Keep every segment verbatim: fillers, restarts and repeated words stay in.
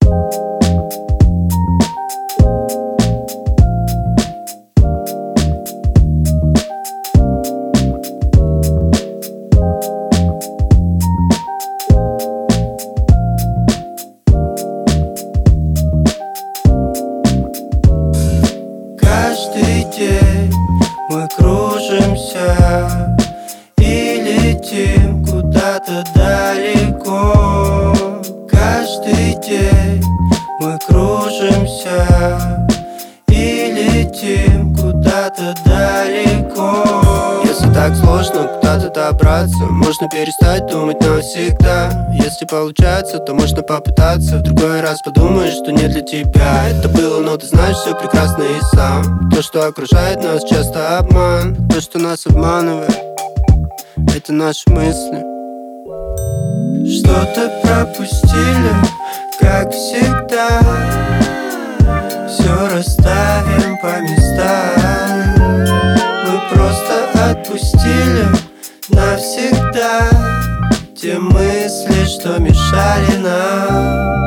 Каждый день мы кружимся и летим куда-то далеко. Каждый день мы кружимся и летим куда-то далеко. Если так сложно куда-то добраться, можно перестать думать навсегда. Если получается, то можно попытаться. В другой раз подумаешь, что не для тебя это было, но ты знаешь все прекрасно и сам. То, что окружает нас, часто обман. То, что нас обманывает, это наши мысли. Что-то пропустили, как всегда. Все расставим по местам. Мы просто отпустили навсегда те мысли, что мешали нам.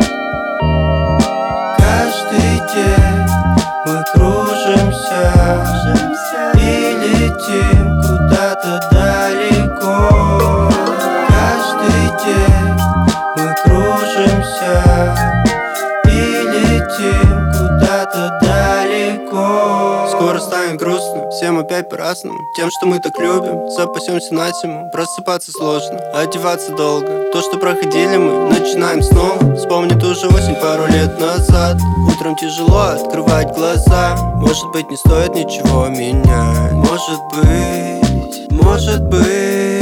Каждый день мы кружимся и летим куда-то далеко. Каждый день мы кружимся и летим куда-то далеко. Скоро станет грустно, всем опять по-разному. Тем, что мы так любим, запасемся на зиму. Просыпаться сложно, одеваться долго. То, что проходили мы, начинаем снова. Вспомни ту же осень пару лет назад. Утром тяжело открывать глаза. Может быть, не стоит ничего менять. Может быть, может быть.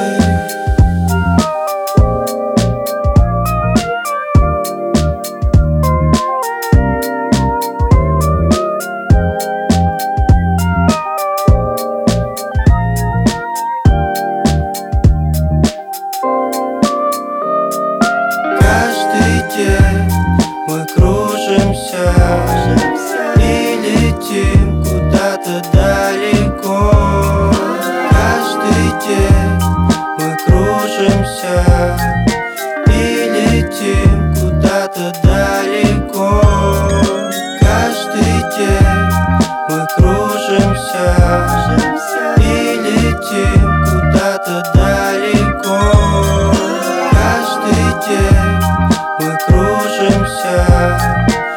Мы кружимся и летим куда-то далеко. Каждый день мы кружимся и летим куда-то далеко. Каждый день мы кружимся и летим куда-то далеко. Каждый день мы кружимся